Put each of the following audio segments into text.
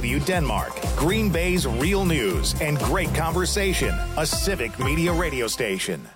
KW Denmark, Green Bay's real news and great conversation, a Civic Media radio station.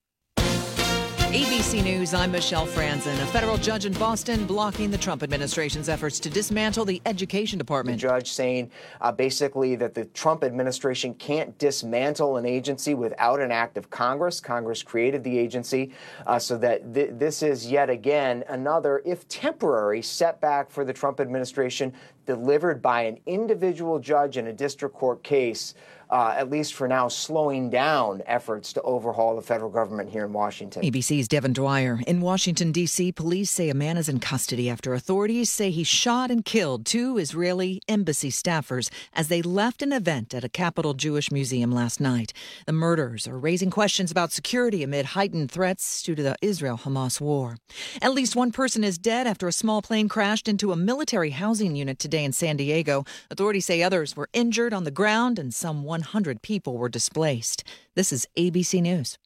ABC News, I'm Michelle Franzen. A federal judge in Boston blocking the Trump administration's efforts to dismantle the education department. The judge saying basically that the Trump administration can't dismantle an agency without an act of Congress. Congress created the agency so that this is yet again another, if temporary, setback for the Trump administration delivered by an individual judge in a district court case. At least for now, slowing down efforts to overhaul the federal government here in Washington. ABC's Devin Dwyer. In Washington, D.C., police say a man is in custody after authorities say he shot and killed 2 Israeli embassy staffers as they left an event at a Capital Jewish Museum last night. The murders are raising questions about security amid heightened threats due to the Israel-Hamas war. At least 1 person is dead after a small plane crashed into a military housing unit today in San Diego. Authorities say others were injured on the ground and some 100 people were displaced. This is ABC News.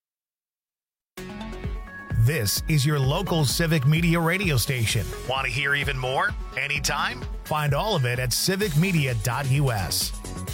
This is your local Civic Media radio station. Want to hear even more? Anytime? Find all of it at civicmedia.us.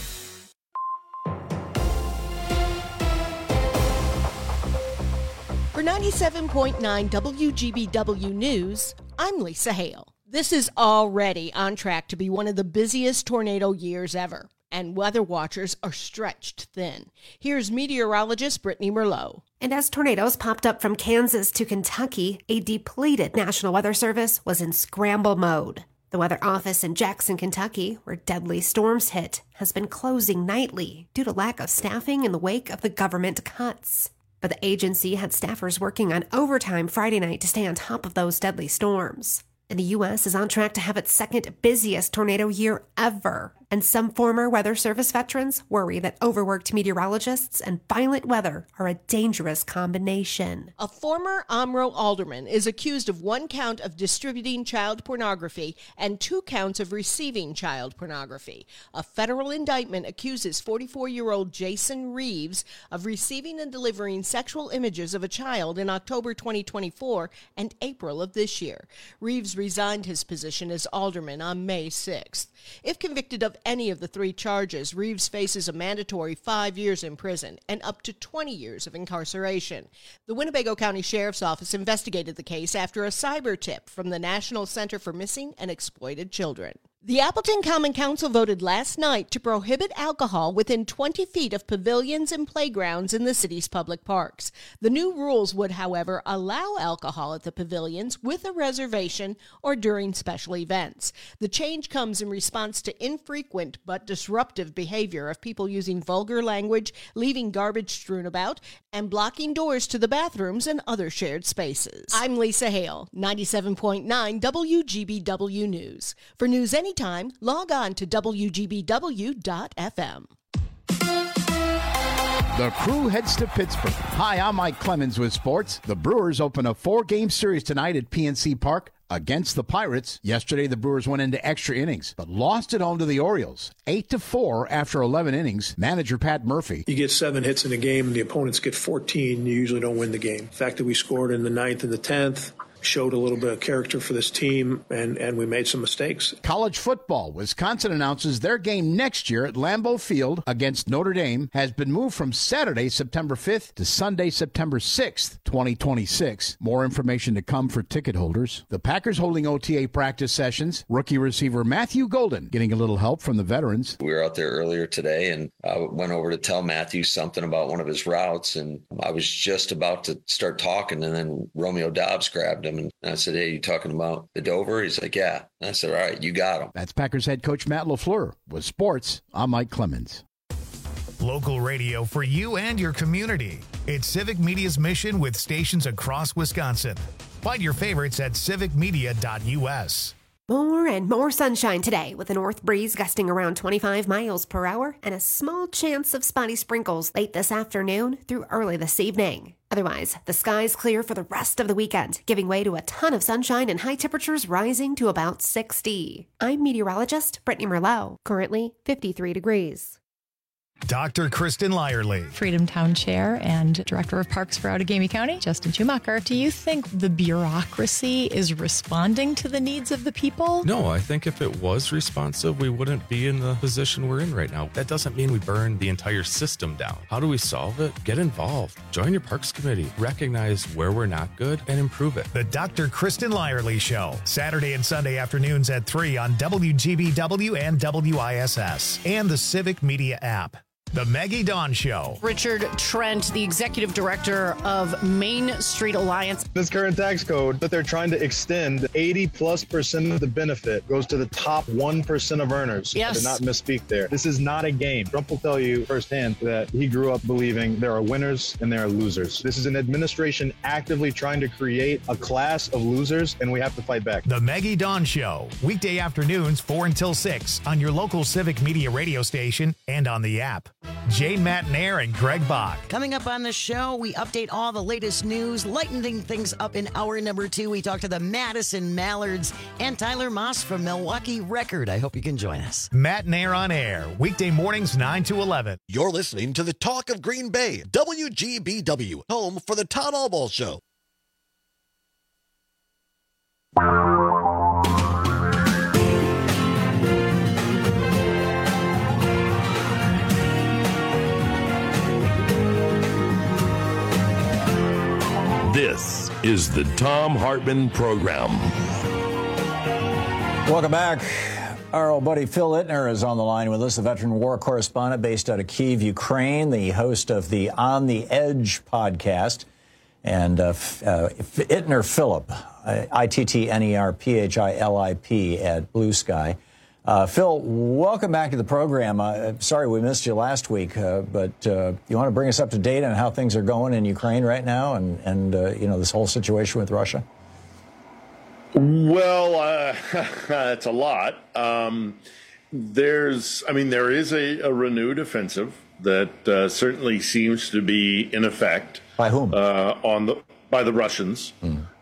For 97.9 WGBW News, I'm Lisa Hale. This is already on track to be one of the busiest tornado years ever, and weather watchers are stretched thin. Here's meteorologist Brittany Merlot. And as tornadoes popped up from Kansas to Kentucky, a depleted National Weather Service was in scramble mode. The weather office in Jackson, Kentucky, where deadly storms hit, has been closing nightly due to lack of staffing in the wake of the government cuts. But the agency had staffers working on overtime Friday night to stay on top of those deadly storms. And the U.S. is on track to have its second busiest tornado year ever. And some former Weather Service veterans worry that overworked meteorologists and violent weather are a dangerous combination. A former Omro alderman is accused of 1 count of distributing child pornography and 2 counts of receiving child pornography. A federal indictment accuses 44-year-old Jason Reeves of receiving and delivering sexual images of a child in October 2024 and April of this year. Reeves resigned his position as alderman on May 6th. If convicted of any of the 3 charges, Reeves faces a mandatory 5 years in prison and up to 20 years of incarceration. The Winnebago County Sheriff's Office investigated the case after a cyber tip from the National Center for Missing and Exploited Children. The Appleton Common Council voted last night to prohibit alcohol within 20 feet of pavilions and playgrounds in the city's public parks. The new rules would, however, allow alcohol at the pavilions with a reservation or during special events. The change comes in response to infrequent but disruptive behavior of people using vulgar language, leaving garbage strewn about, and blocking doors to the bathrooms and other shared spaces. I'm Lisa Hale, 97.9 WGBW News. For news anytime, log on to WGBW.FM. The Crew heads to Pittsburgh. Hi, I'm Mike Clemens with sports. The Brewers open a 4-game series tonight at PNC Park against the Pirates. Yesterday, the Brewers went into extra innings, but lost at home to the Orioles, 8-4 after 11 innings. Manager Pat Murphy. You get 7 hits in a game, and the opponents get 14. You usually don't win the game. The fact that we scored in the 9th and the 10th showed a little bit of character for this team, and we made some mistakes. College football. Wisconsin announces their game next year at Lambeau Field against Notre Dame has been moved from Saturday, September 5th to Sunday, September 6th, 2026. More information to come for ticket holders. The Packers holding OTA practice sessions. Rookie receiver Matthew Golden getting a little help from the veterans. We were out there earlier today, and I went over to tell Matthew something about one of his routes, and I was just about to start talking, and then Romeo Dobbs grabbed him. And I said, hey, you talking about the Dover? He's like, yeah. And I said, all right, you got him. That's Packers head coach Matt LaFleur. With sports, I'm Mike Clemens. Local radio for you and your community. It's Civic Media's mission with stations across Wisconsin. Find your favorites at civicmedia.us. More and more sunshine today with a north breeze gusting around 25 miles per hour and a small chance of spotty sprinkles late this afternoon through early this evening. Otherwise, the sky's clear for the rest of the weekend, giving way to a ton of sunshine and high temperatures rising to about 60. I'm meteorologist Brittany Merlot, currently 53 degrees. Dr. Kristen Lyerly. Freedom Town Chair and Director of Parks for Outagamie County, Justin Schumacher. Do you think the bureaucracy is responding to the needs of the people? No, I think if it was responsive, we wouldn't be in the position we're in right now. That doesn't mean we burn the entire system down. How do we solve it? Get involved. Join your Parks Committee. Recognize where we're not good and improve it. The Dr. Kristen Lyerly Show. Saturday and Sunday afternoons at 3 on WGBW and WISS and the Civic Media app. The Maggie Dawn Show. Richard Trent, the executive director of Main Street Alliance. This current tax code that they're trying to extend, 80+% of the benefit goes to the top 1% of earners. Yes. I did not misspeak there. This is not a game. Trump will tell you firsthand that he grew up believing there are winners and there are losers. This is an administration actively trying to create a class of losers, and we have to fight back. The Maggie Dawn Show. Weekday afternoons 4 until 6 on your local Civic Media radio station and on the app. Jane Matnair and Greg Bach. Coming up on the show, we update all the latest news, lightening things up in hour number 2. We talk to the Madison Mallards and Tyler Moss from Milwaukee Record. I hope you can join us. Matnair on air, weekday mornings 9 to 11. You're listening to the Talk of Green Bay, WGBW, home for the Todd Albaugh Show. This is the Thom Hartmann Program. Welcome back. Our old buddy Phil Ittner is on the line with us, the veteran war correspondent based out of Kyiv, Ukraine, the host of the On the Edge podcast. And Ittner Philip, ITTNERPHILIP at Blue Sky. Phil, welcome back to the program. Sorry we missed you last week, but you want to bring us up to date on how things are going in Ukraine right now and this whole situation with Russia? Well, it's a lot. There is a renewed offensive that certainly seems to be in effect. By whom? By the Russians.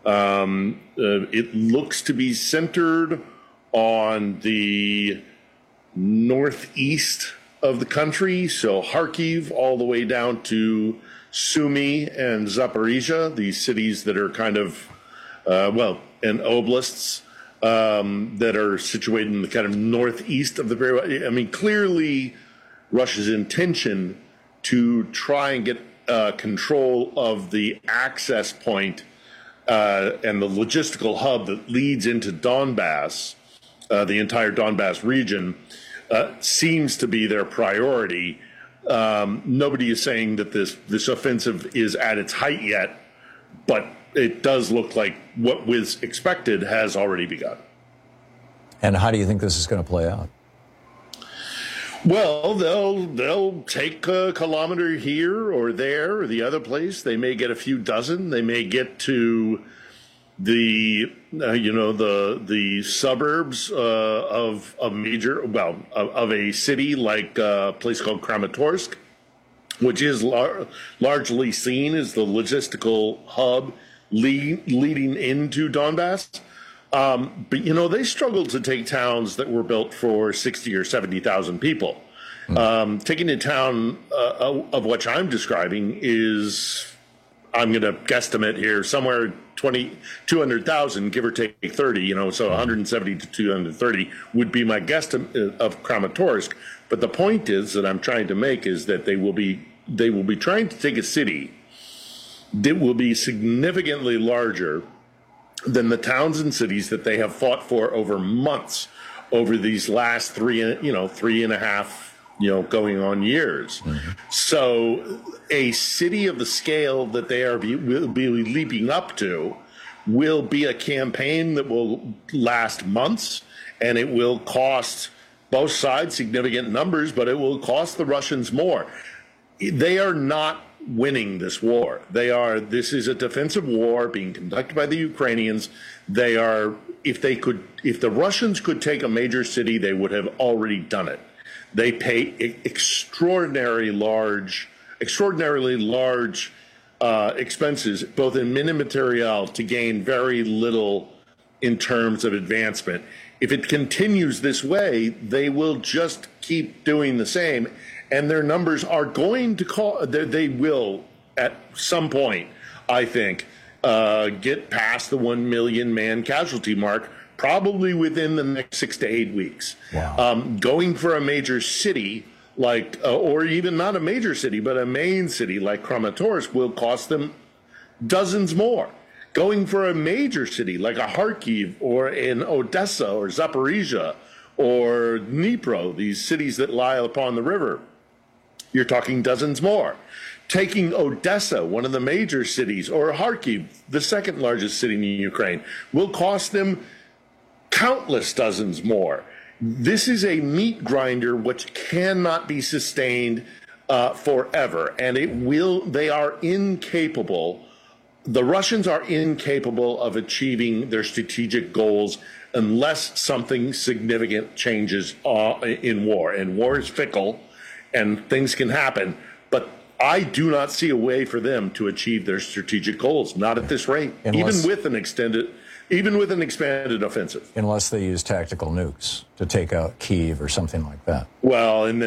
It looks to be centered on the northeast of the country, so Kharkiv all the way down to Sumy and Zaporizhia, these cities that are kind of, and oblasts that are situated in the kind of northeast of the very, clearly Russia's intention to try and get control of the access point and the logistical hub that leads into Donbass, the entire Donbass region, seems to be their priority. Nobody is saying that this offensive is at its height yet, but it does look like what was expected has already begun. And how do you think this is going to play out? Well, they'll take a kilometer here or there or the other place. They may get a few dozen. They may get to the suburbs of a major, of a city like a place called Kramatorsk, which is largely seen as the logistical hub leading into Donbass. But, they struggled to take towns that were built for 60 or 70,000 people. Taking a town of which I'm describing is, I'm going to guesstimate here, somewhere 200,000, give or take 30, so 170 to 230 would be my guesstimate of Kramatorsk. But the point is that I'm trying to make is that they will be trying to take a city that will be significantly larger than the towns and cities that they have fought for over months, over these last 3.5, going on years. Mm-hmm. So a city of the scale that they will be leaping up to will be a campaign that will last months, and it will cost both sides significant numbers, but it will cost the Russians more. They are not winning this war. This is a defensive war being conducted by the Ukrainians. If the Russians could take a major city, they would have already done it. They pay extraordinarily large expenses, both in min and material, to gain very little in terms of advancement. If it continues this way, they will just keep doing the same. and their numbers are going to they will at some point, I think, get past the 1 million man casualty mark, probably within the next 6 to 8 weeks. Wow. Going for a major city like, or even not a major city, but a main city like Kramatorsk will cost them dozens more. Going for a major city like a Kharkiv or in Odessa or Zaporizhia or Dnipro, these cities that lie upon the river, you're talking dozens more. Taking Odessa, one of the major cities, or Kharkiv, the second largest city in Ukraine, will cost them countless dozens more. This is a meat grinder which cannot be sustained forever, and they are incapable. The Russians are incapable of achieving their strategic goals unless something significant changes in war. And war is fickle, and things can happen. But I do not see a way for them to achieve their strategic goals, not at this rate, even with an expanded offensive. Unless they use tactical nukes to take out Kyiv or something like that. Well, then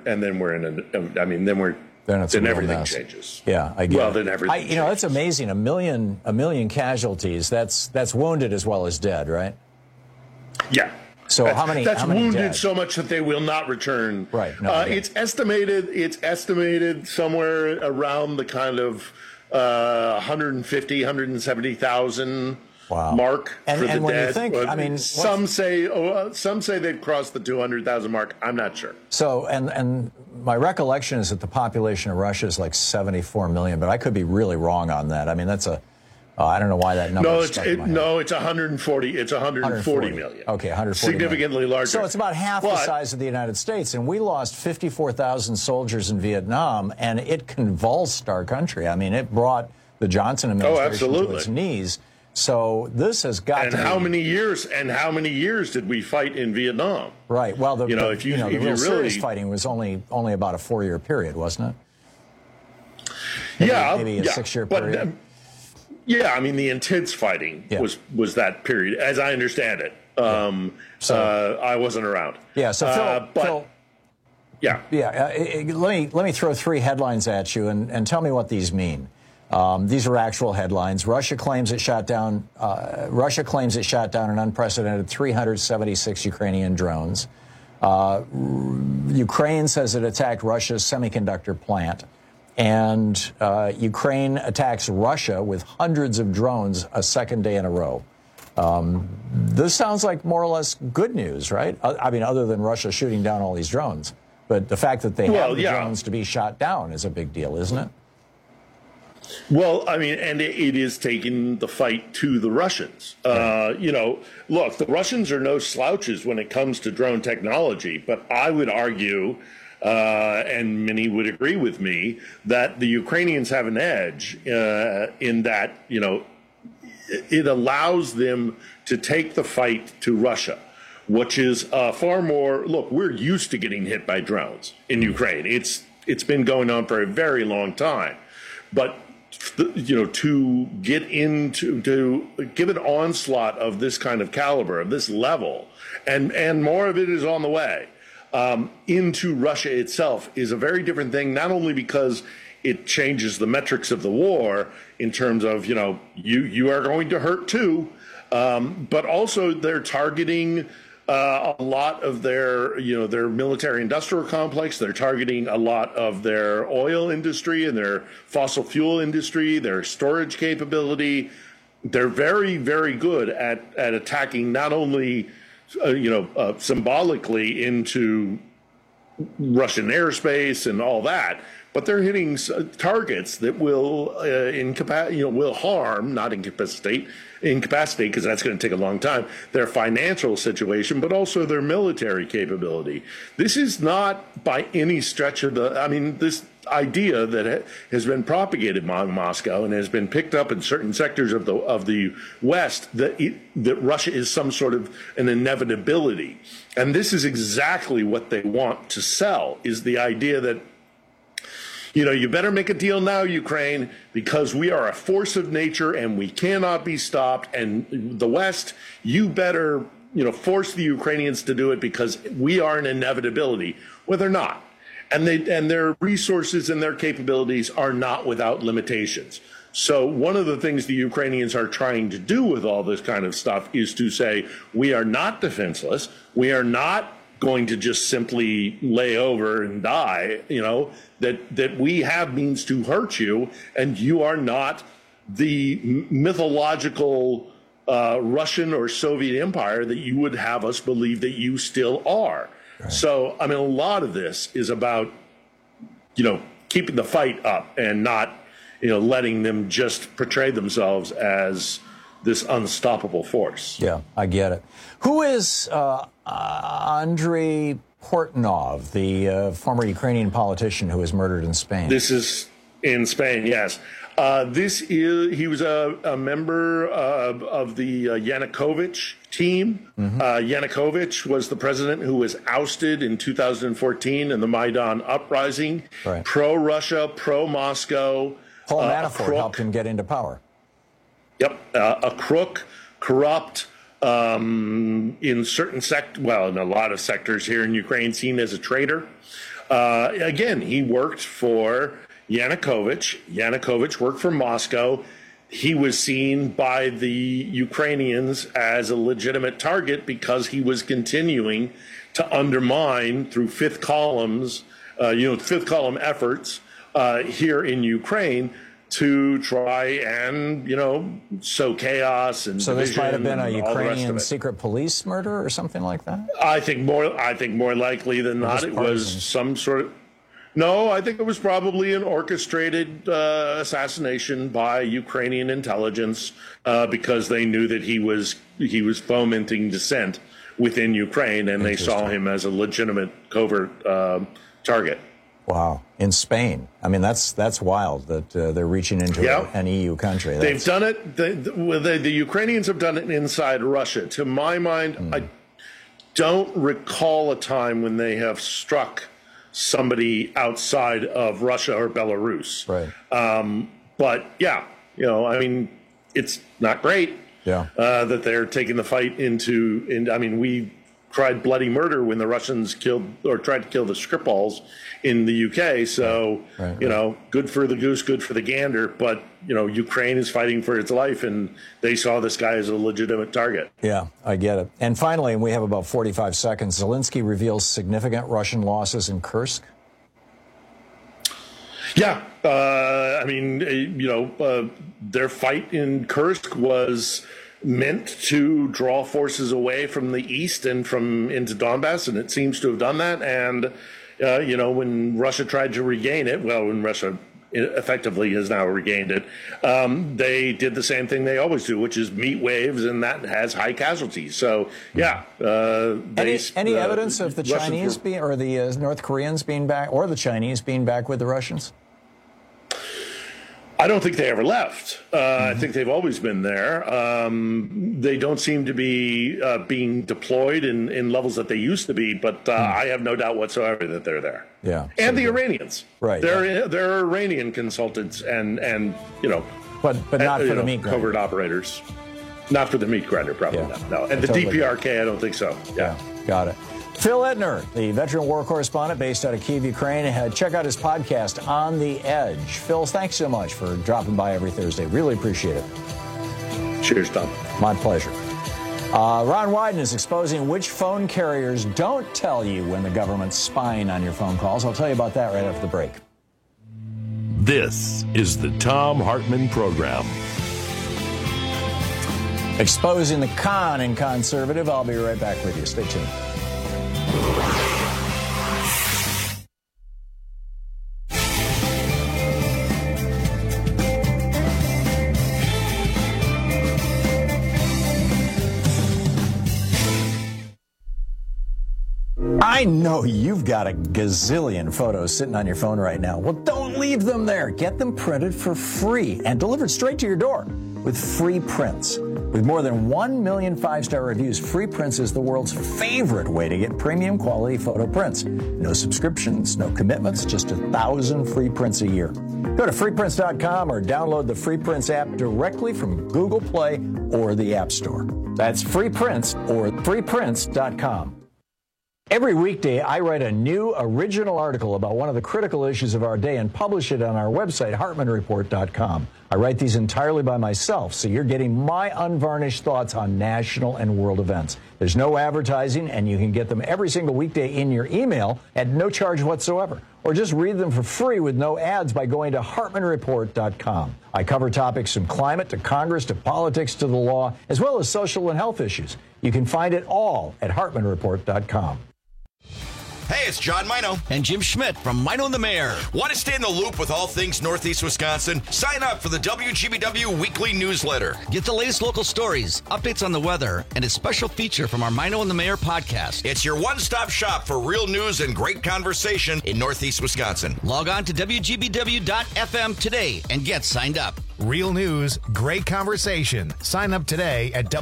everything changes. Yeah, I get it. Then everything changes. That's amazing. A million casualties. That's wounded as well as dead, right? Yeah. So how many? That's how many wounded dead? so much that they will not return. Right. No, it's estimated somewhere around the kind of 150, 170,000 mark for the and when dead. you think, some say they've crossed the 200,000 mark. I'm not sure. So, and my recollection is that the population of Russia is like 74 million, but I could be really wrong on that. I mean, that's I don't know why that number. It's 140. It's 140 million. Okay, 140 significantly million. larger. So it's about half the size of the United States, and we lost 54,000 soldiers in Vietnam, and it convulsed our country. I mean, it brought the Johnson administration to its knees. So this has got and how many years did we fight in Vietnam? Right. Well, the real really serious fighting was only about a 4-year period, wasn't it? Maybe a 6-year period. Yeah, I mean, the intense fighting was that period, as I understand it. I wasn't around. Yeah, so Phil, let me throw 3 headlines at you and tell me what these mean. These are actual headlines. Russia claims it shot down an unprecedented 376 Ukrainian drones. Ukraine says it attacked Russia's semiconductor plant. And Ukraine attacks Russia with hundreds of drones a second day in a row. This sounds like more or less good news, right? I mean, other than Russia shooting down all these drones. But the fact that they have the drones to be shot down is a big deal, isn't it? Well, I mean, and it is taking the fight to the Russians. Look, the Russians are no slouches when it comes to drone technology, but I would argue, and many would agree with me, that the Ukrainians have an edge in that, it allows them to take the fight to Russia, which is far more, look, we're used to getting hit by drones in Ukraine. It's been going on for a very long time. But to get into, to give an onslaught of this kind of caliber, of this level, and more of it is on the way, into Russia itself is a very different thing, not only because it changes the metrics of the war in terms of, you are going to hurt too, but also they're targeting a lot of their military industrial complex. They're targeting a lot of their oil industry and their fossil fuel industry, their storage capability. They're very, very good at attacking not only, symbolically into Russian airspace and all that, but they're hitting targets that will will harm, not incapacitate, because that's going to take a long time, their financial situation, but also their military capability. This is not by any stretch of this idea that has been propagated by Moscow and has been picked up in certain sectors of the West, that Russia is some sort of an inevitability. And this is exactly what they want to sell, is the idea that, you better make a deal now, Ukraine, because we are a force of nature and we cannot be stopped. And the West, you better, force the Ukrainians to do it because we are an inevitability. Well, they're not. and their resources and their capabilities are not without limitations. So one of the things the Ukrainians are trying to do with all this kind of stuff is to say, we are not defenseless. We are not going to just simply lay over and die, that we have means to hurt you, and you are not the mythological Russian or Soviet empire that you would have us believe that you still are. Right. So, I mean, a lot of this is about, keeping the fight up and not, letting them just portray themselves as this unstoppable force. Yeah, I get it. Who is Andrei Portnov, the former Ukrainian politician who was murdered in Spain? This is in Spain, yes. He was a member of the Yanukovych team. Mm-hmm. Yanukovych was the president who was ousted in 2014 in the Maidan uprising. Right. Pro-Russia, pro-Moscow. Paul Manafort helped him get into power. Yep, a crook, corrupt, in a lot of sectors here in Ukraine, seen as a traitor. Again, he worked for Yanukovych. Yanukovych worked for Moscow. He was seen by the Ukrainians as a legitimate target because he was continuing to undermine through fifth column efforts here in Ukraine to try and, sow chaos and so division. This might have been a Ukrainian secret police murder or something like that? I think more likely than not it was some sort of. No, I think it was probably an orchestrated assassination by Ukrainian intelligence because they knew that he was fomenting dissent within Ukraine, and they saw him as a legitimate covert target. Wow. In Spain. I mean, that's wild that they're reaching into an EU country. They've done it. The Ukrainians have done it inside Russia. To my mind, I don't recall a time when they have struck somebody outside of Russia or Belarus. Right. But yeah, I mean, it's not great that they're taking the fight I mean, we tried bloody murder when the Russians tried to kill the Skripals in the UK. So, good for the goose, good for the gander. But, Ukraine is fighting for its life, and they saw this guy as a legitimate target. Yeah, I get it. And finally, and we have about 45 seconds, Zelensky reveals significant Russian losses in Kursk. Yeah. I mean, their fight in Kursk was meant to draw forces away from the east and into Donbass, and it seems to have done that. And, when Russia tried to regain it, when Russia effectively has now regained it, they did the same thing they always do, which is meet waves, and that has high casualties. So, yeah. Any evidence of the Chinese or the North Koreans being back, or the Chinese being back with the Russians? I don't think they ever left. I think they've always been there. They don't seem to be being deployed in levels that they used to be, but I have no doubt whatsoever that they're there. Yeah, and the Iranians, right? They're Iranian consultants, and but not for the meat grinder. Covert operators, not for the meat grinder, probably not. No, and the DPRK, I don't think so. Yeah, got it. Phil Ittner, the veteran war correspondent based out of Kyiv, Ukraine. Check out his podcast, On the Edge. Phil, thanks so much for dropping by every Thursday. Really appreciate it. Cheers, Tom. My pleasure. Ron Wyden is exposing which phone carriers don't tell you when the government's spying on your phone calls. I'll tell you about that right after the break. This is the Thom Hartmann Program. Exposing the con in conservative. I'll be right back with you. Stay tuned. I know you've got a gazillion photos sitting on your phone right now. Well, don't leave them there. Get them printed for free and delivered straight to your door with Free Prints. With more than 1 million 5-star reviews, Free Prints is the world's favorite way to get premium quality photo prints. No subscriptions, no commitments, just 1,000 free prints a year. Go to freeprints.com or download the Free Prints app directly from Google Play or the App Store. That's Free Prints or freeprints.com. Every weekday, I write a new original article about one of the critical issues of our day and publish it on our website, HartmanReport.com. I write these entirely by myself, so you're getting my unvarnished thoughts on national and world events. There's no advertising, and you can get them every single weekday in your email at no charge whatsoever. Or just read them for free with no ads by going to HartmanReport.com. I cover topics from climate to Congress to politics to the law, as well as social and health issues. You can find it all at HartmanReport.com. Hey, it's John Mino. And Jim Schmidt from Mino and the Mayor. Want to stay in the loop with all things Northeast Wisconsin? Sign up for the WGBW weekly newsletter. Get the latest local stories, updates on the weather, and a special feature from our Mino and the Mayor podcast. It's your one-stop shop for real news and great conversation in Northeast Wisconsin. Log on to WGBW.FM today and get signed up. Real news, great conversation. Sign up today at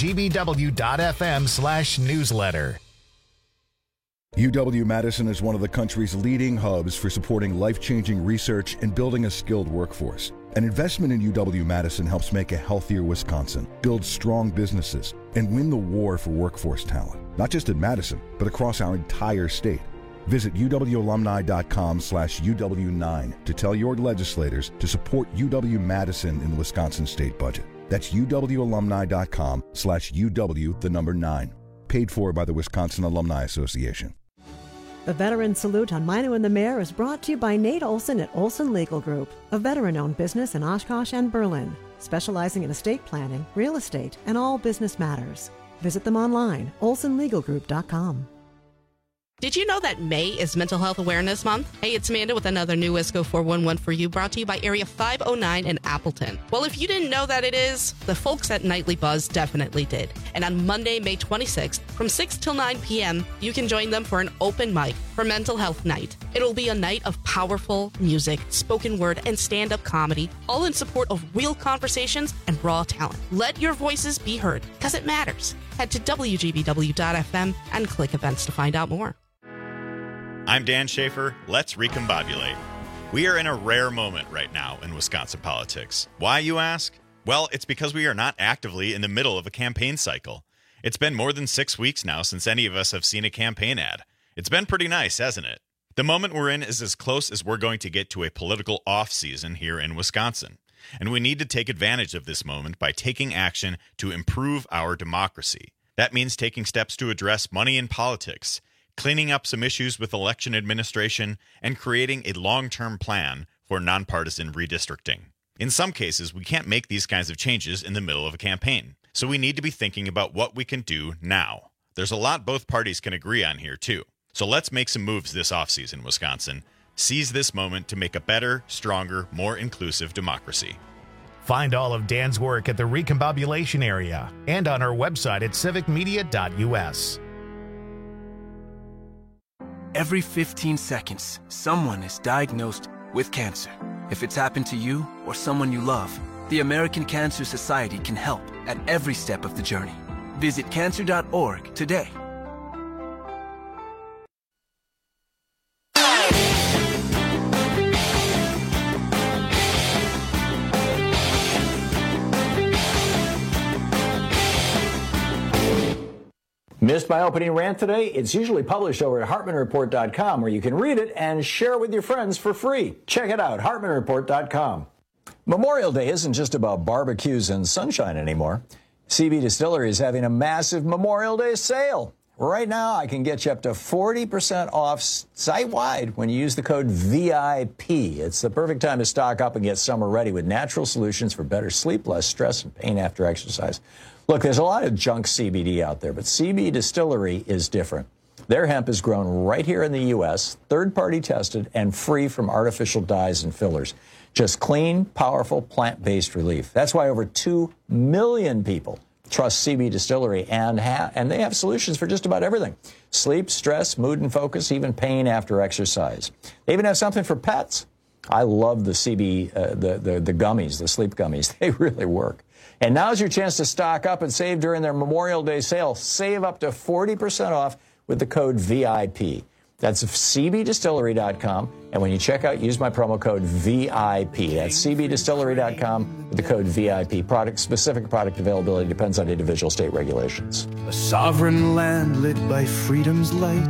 WGBW.FM/newsletter. UW-Madison is one of the country's leading hubs for supporting life-changing research and building a skilled workforce. An investment in UW-Madison helps make a healthier Wisconsin, build strong businesses, and win the war for workforce talent, not just at Madison, but across our entire state. Visit uwalumni.com/UW9 to tell your legislators to support UW-Madison in the Wisconsin state budget. That's uwalumni.com/UW9. Paid for by the Wisconsin Alumni Association. The Veteran Salute on Mino and the Mayor is brought to you by Nate Olson at Olson Legal Group, a veteran-owned business in Oshkosh and Berlin, specializing in estate planning, real estate, and all business matters. Visit them online, olsonlegalgroup.com. Did you know that May is Mental Health Awareness Month? Hey, it's Amanda with another new WISCO 411 for you, brought to you by Area 509 in Appleton. Well, if you didn't know that it is, the folks at Nightly Buzz definitely did. And on Monday, May 26th, from 6 till 9 p.m., you can join them for an open mic for Mental Health Night. It'll be a night of powerful music, spoken word, and stand-up comedy, all in support of real conversations and raw talent. Let your voices be heard, because it matters. Head to WGBW.FM and click events to find out more. I'm Dan Schaefer. Let's recombobulate. We are in a rare moment right now in Wisconsin politics. Why, you ask? Well, it's because we are not actively in the middle of a campaign cycle. It's been more than 6 weeks now since any of us have seen a campaign ad. It's been pretty nice, hasn't it? The moment we're in is as close as we're going to get to a political off-season here in Wisconsin. And we need to take advantage of this moment by taking action to improve our democracy. That means taking steps to address money in politics, cleaning up some issues with election administration, and creating a long-term plan for nonpartisan redistricting. In some cases, we can't make these kinds of changes in the middle of a campaign, so we need to be thinking about what we can do now. There's a lot both parties can agree on here, too. So let's make some moves this offseason, Wisconsin. Seize this moment to make a better, stronger, more inclusive democracy. Find all of Dan's work at the Recombobulation Area and on our website at civicmedia.us. Every 15 seconds, someone is diagnosed with cancer. If it's happened to you or someone you love, the American Cancer Society can help at every step of the journey. Visit cancer.org today. Missed my opening rant today? It's usually published over at HartmanReport.com, where you can read it and share it with your friends for free. Check it out, HartmanReport.com. Memorial Day isn't just about barbecues and sunshine anymore. CB Distillery is having a massive Memorial Day sale. Right now, I can get you up to 40% off site-wide when you use the code VIP. It's the perfect time to stock up and get summer ready with natural solutions for better sleep, less stress, and pain after exercise. Look, there's a lot of junk CBD out there, but CB Distillery is different. Their hemp is grown right here in the U.S., third-party tested, and free from artificial dyes and fillers. Just clean, powerful, plant-based relief. That's why over 2 million people trust CB Distillery, and they have solutions for just about everything. Sleep, stress, mood and focus, even pain after exercise. They even have something for pets. I love the CB, the gummies, the sleep gummies. They really work. And now's your chance to stock up and save during their Memorial Day sale. Save up to 40% off with the code VIP. That's cbdistillery.com. And when you check out, use my promo code VIP. That's cbdistillery.com with the code VIP. Specific product availability depends on individual state regulations. A sovereign land lit by freedom's light.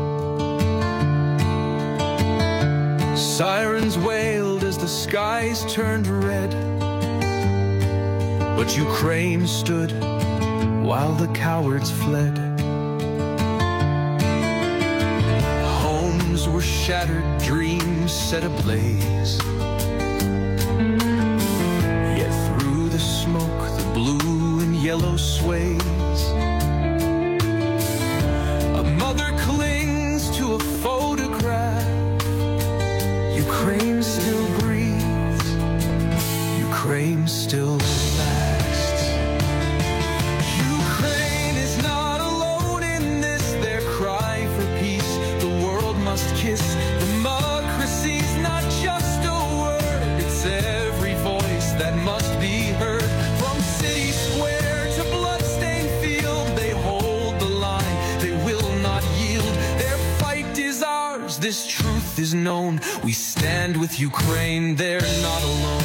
Sirens wailed as the skies turned red. But Ukraine stood while the cowards fled. Homes were shattered, dreams set ablaze. Yet through the smoke, the blue and yellow sways. A mother clings to a photograph. Ukraine still breathes. Ukraine still lasts. Ukraine is not alone in this. Their cry for peace, the world must kiss. Democracy's not just a word. It's every voice that must be heard. From city square to bloodstained field, they hold the line. They will not yield. Their fight is ours. This truth is known. We stand with Ukraine. They're not alone.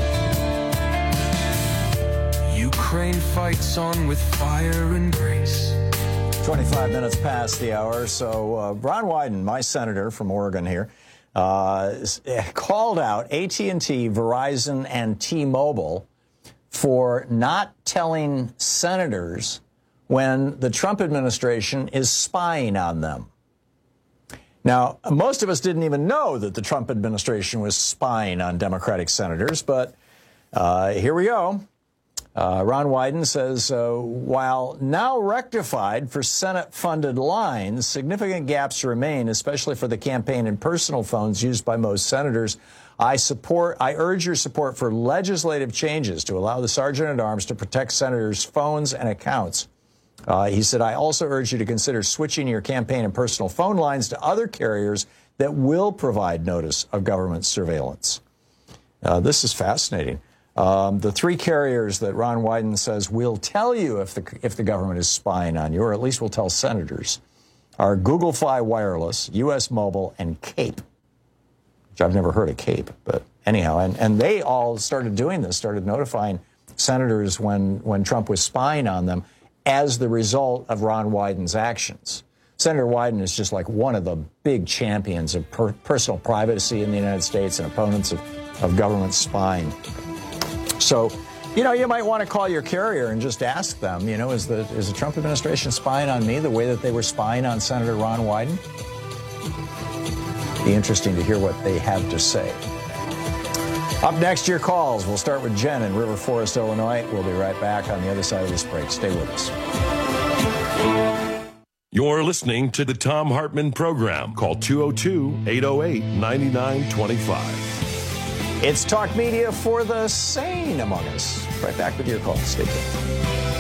Ukraine fights on with fire and grace. 25 minutes past the hour. So Ron Wyden, my senator from Oregon here, called out AT&T, Verizon, and T-Mobile for not telling senators when the Trump administration is spying on them. Now, most of us didn't even know that the Trump administration was spying on Democratic senators, but here we go. Ron Wyden says, while now rectified for Senate-funded lines, significant gaps remain, especially for the campaign and personal phones used by most senators. I urge your support for legislative changes to allow the Sergeant-at-Arms to protect senators' phones and accounts. He said, I also urge you to consider switching your campaign and personal phone lines to other carriers that will provide notice of government surveillance. This is fascinating. The three carriers that Ron Wyden says will tell you if the government is spying on you, or at least will tell senators, are Google Fi Wireless, U.S. Mobile, and Cape, which I've never heard of Cape, but anyhow. And they all started doing this, started notifying senators when Trump was spying on them as the result of Ron Wyden's actions. Senator Wyden is just like one of the big champions of personal privacy in the United States and opponents of government spying. So, you might want to call your carrier and just ask them, is the Trump administration spying on me the way that they were spying on Senator Ron Wyden? Be interesting to hear what they have to say. Up next, your calls. We'll start with Jen in River Forest, Illinois. We'll be right back on the other side of this break. Stay with us. You're listening to the Thom Hartmann Program. Call 202-808-9925. It's talk media for the sane among us. Right back with your call. Stay tuned.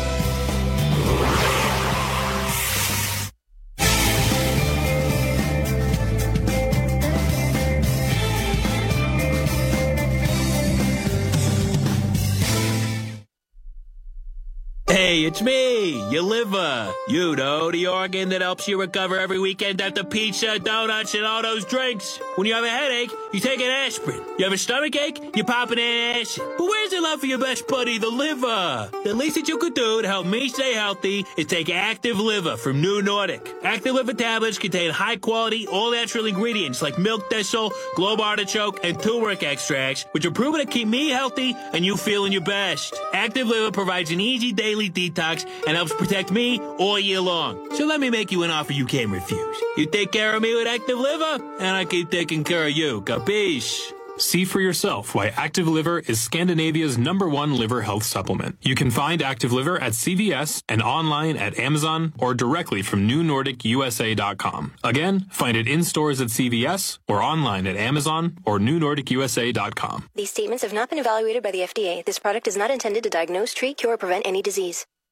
Hey, it's me, your liver. You know, the organ that helps you recover every weekend after pizza, donuts, and all those drinks. When you have a headache, you take an aspirin. You have a stomach ache, you pop an acid. But where's the love for your best buddy, the liver? The least that you could do to help me stay healthy is take Active Liver from New Nordic. Active Liver tablets contain high-quality, all-natural ingredients like milk thistle, globe artichoke, and turmeric extracts, which are proven to keep me healthy and you feeling your best. Active Liver provides an easy daily detox and helps protect me all year long. So let me make you an offer you can't refuse. You take care of me with Active Liver, and I keep taking care of you. Capiche? See for yourself why Active Liver is Scandinavia's #1 liver health supplement. You can find Active Liver at CVS and online at Amazon or directly from NewNordicUSA.com. Again, find it in stores at CVS or online at Amazon or NewNordicUSA.com. These statements have not been evaluated by the FDA. This product is not intended to diagnose, treat, cure, or prevent any disease.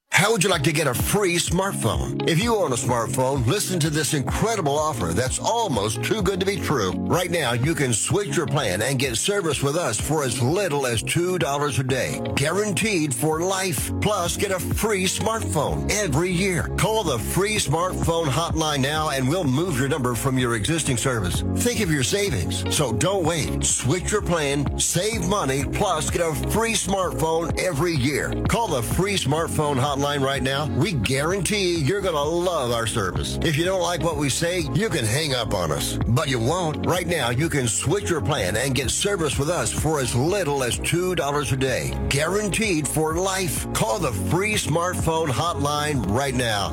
How would you like to get a free smartphone? If you own a smartphone, listen to this incredible offer that's almost too good to be true. Right now, you can switch your plan and get service with us for as little as $2 a day. Guaranteed for life. Plus, get a free smartphone every year. Call the free smartphone hotline now and we'll move your number from your existing service. Think of your savings. So don't wait. Switch your plan, save money, plus get a free smartphone every year. Call the free smartphone hotline right now. We guarantee you're going to love our service. If you don't like what we say, you can hang up on us. But you won't. Right now, you can switch your plan and get service with us for as little as $2 a day. Guaranteed for life. Call the free smartphone hotline right now.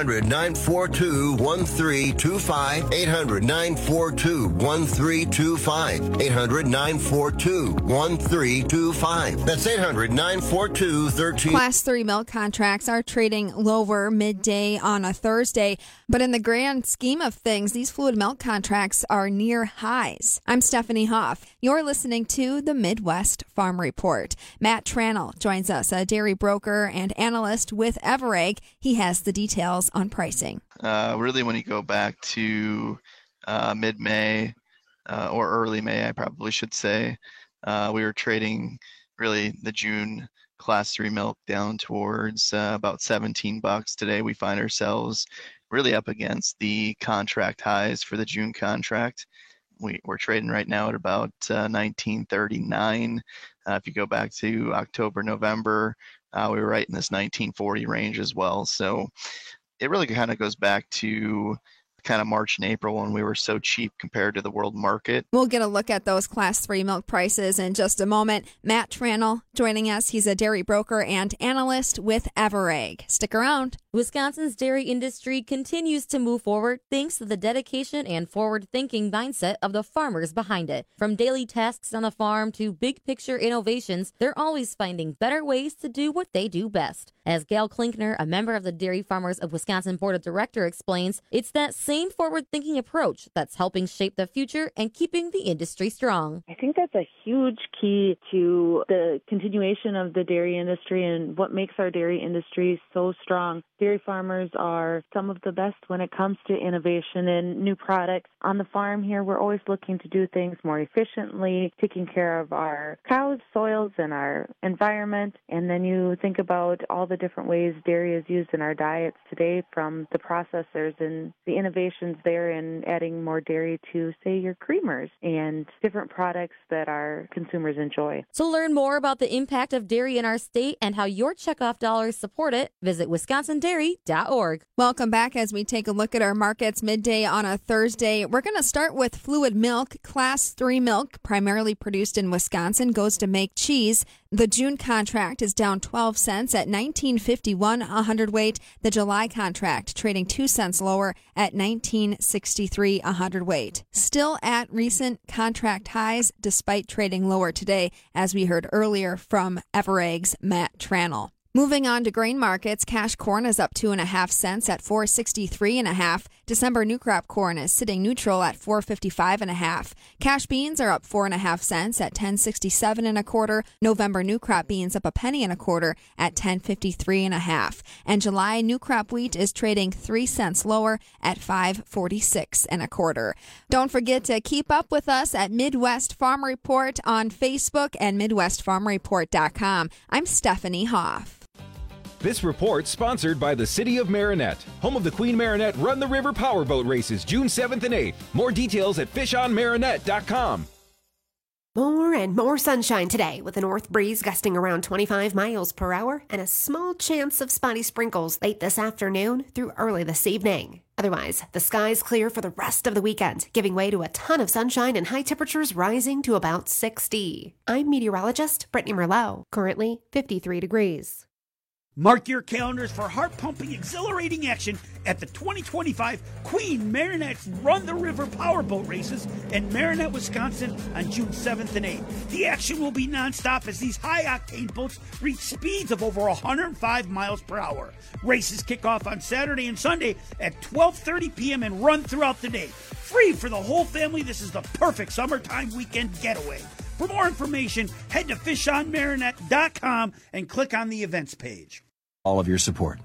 800-942-1325. 800-942-1325. 800-942-1325. That's 800-942-1325. Class 3 milk contracts are trading lower midday on a Thursday, but in the grand scheme of things, these fluid milk contracts are near highs. I'm Stephanie Hoff. You're listening to the Midwest Farm Report. Matt Tranel joins us, a dairy broker and analyst with Everegg. He has the details on pricing. Really, when you go back to mid-May or early May, I probably should say, we were trading really the June Class 3 milk down towards about $17. Today we find ourselves really up against the contract highs for the June contract. We're trading right now at about $19.39. If you go back to October, November, we were right in this $19.40 range as well. So it really kind of goes back to kind of March and April when we were so cheap compared to the world market. We'll get a look at those Class 3 milk prices in just a moment. Matt Tranel joining us. He's a dairy broker and analyst with Everegg. Stick around. Wisconsin's dairy industry continues to move forward thanks to the dedication and forward-thinking mindset of the farmers behind it. From daily tasks on the farm to big-picture innovations, they're always finding better ways to do what they do best. As Gail Klinkner, a member of the Dairy Farmers of Wisconsin Board of Directors, explains, it's that same forward-thinking approach that's helping shape the future and keeping the industry strong. I think that's a huge key to the continuation of the dairy industry and what makes our dairy industry so strong. Dairy farmers are some of the best when it comes to innovation and new products. On the farm here, we're always looking to do things more efficiently, taking care of our cows, soils, and our environment. And then you think about all the different ways dairy is used in our diets today, from the processors and the innovations there in adding more dairy to, say, your creamers and different products that our consumers enjoy. To learn more about the impact of dairy in our state and how your checkoff dollars support it, visit WisconsinDairy.org. Welcome back as we take a look at our markets midday on a Thursday. We're going to start with fluid milk. Class 3 milk, primarily produced in Wisconsin, goes to make cheese. The June contract is down 12 cents at $19.51 a hundredweight. The July contract trading 2 cents lower at $19.63 a hundredweight. Still at recent contract highs despite trading lower today, as we heard earlier from Everegg's Matt Tranel. Moving on to grain markets, cash corn is up 2.5 cents at $4.63.5. December new crop corn is sitting neutral at $4.55.5. Cash beans are up 4.5 cents at $10.67.25. November new crop beans up 1 penny and a quarter at $10.53.5. And July new crop wheat is trading 3 cents lower at $5.46.25. Don't forget to keep up with us at Midwest Farm Report on Facebook and MidwestFarmReport.com. I'm Stephanie Hoff. This report sponsored by the City of Marinette, home of the Queen Marinette Run the River Powerboat Races, June 7th and 8th. More details at fishonmarinette.com. More and more sunshine today with a north breeze gusting around 25 miles per hour and a small chance of spotty sprinkles late this afternoon through early this evening. Otherwise, the sky's clear for the rest of the weekend, giving way to a ton of sunshine and high temperatures rising to about 60. I'm meteorologist Brittany Merlot, currently 53 degrees. Mark your calendars for heart-pumping, exhilarating action at the 2025 Queen Marinette's Run the River Powerboat Races in Marinette, Wisconsin on June 7th and 8th. The action will be nonstop as these high-octane boats reach speeds of over 105 miles per hour. Races kick off on Saturday and Sunday at 12:30 p.m. and run throughout the day. Free for the whole family, this is the perfect summertime weekend getaway. For more information, head to fishonmarinette.com and click on the events page. all of your support.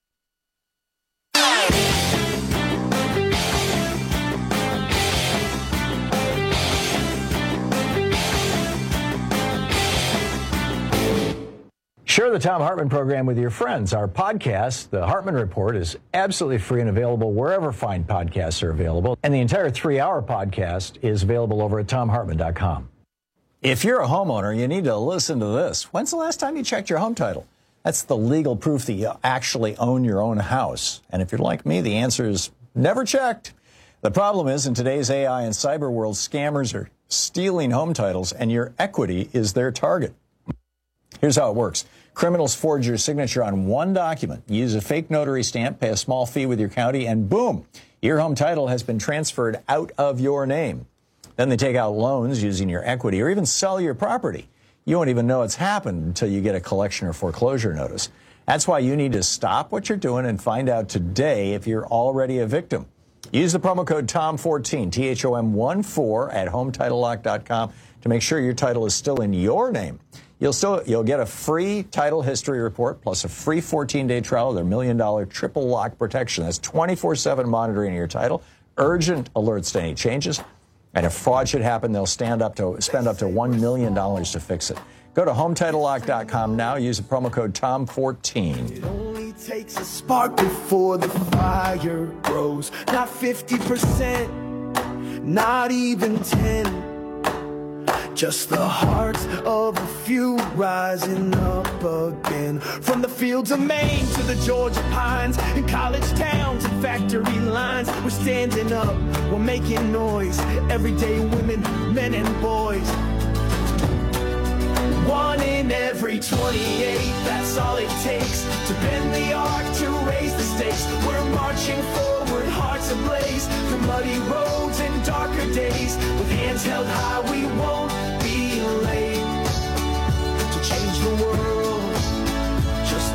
Share the Thom Hartmann program with your friends. Our podcast, The Hartmann Report, is absolutely free and available wherever fine podcasts are available. And the entire 3-hour podcast is available over at ThomHartmann.com. If you're a homeowner, you need to listen to this. When's the last time you checked your home title? That's the legal proof that you actually own your own house. And if you're like me, the answer is never checked. The problem is, in today's AI and cyber world, scammers are stealing home titles, and your equity is their target. Here's how it works. Criminals forge your signature on one document, use a fake notary stamp, pay a small fee with your county, and boom, your home title has been transferred out of your name. Then they take out loans using your equity or even sell your property. You won't even know it's happened until you get a collection or foreclosure notice. That's why you need to stop what you're doing and find out today if you're already a victim. Use the promo code TOM14, THOM14 at HometitleLock.com to make sure your title is still in your name. You'll get a free title history report plus a free 14-day trial of their $1 million triple lock protection. That's 24/7 monitoring of your title, urgent alerts to any changes, and if fraud should happen, they'll spend up to $1 million to fix it. Go to HometitleLock.com now. Use the promo code TOM14. It only takes a spark before the fire grows. Not 50%, not even 10. Just the hearts of a few rising up again. From the fields of Maine to the Georgia pines, in college towns and factory lines, we're standing up, we're making noise. Everyday women, men and boys. 1 in every 28, that's all it takes to bend the arc, to raise the stakes. We're marching forward, hearts ablaze, through muddy roads and darker days. With hands held high, we won't be late to change the world. Just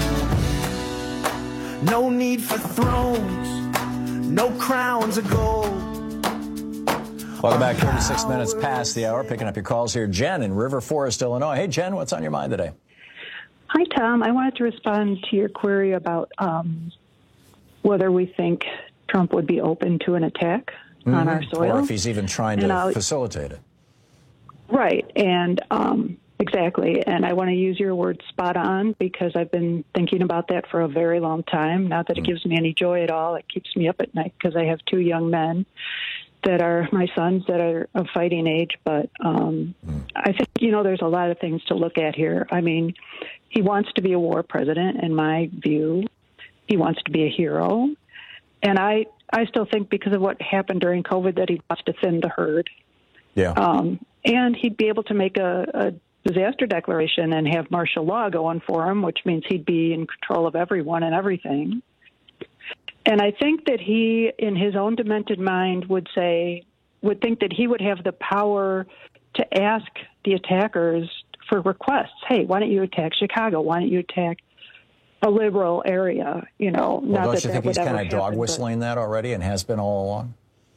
one more. No need for thrones, no crowns of gold. Welcome back. 36 minutes past the hour. Picking up your calls here. Jen in River Forest, Illinois. Hey, Jen, what's on your mind today? Hi, Tom. I wanted to respond to your query about whether we think Trump would be open to an attack on our soil. Or if he's even trying to facilitate it. Right. And exactly. And I want to use your word spot on because I've been thinking about that for a very long time. Not that it gives me any joy at all. It keeps me up at night because I have 2 young men that are my sons that are of fighting age. But I think, there's a lot of things to look at here. I mean, he wants to be a war president, in my view. He wants to be a hero. And I still think because of what happened during COVID that he wants to thin the herd. Yeah. And he'd be able to make a disaster declaration and have martial law going for him, which means he'd be in control of everyone and everything. And I think that he, in his own demented mind, would think that he would have the power to ask the attackers for requests. Hey, why don't you attack Chicago? Why don't you attack a liberal area? Well, don't you think he's kind of dog whistling that already and has been all along?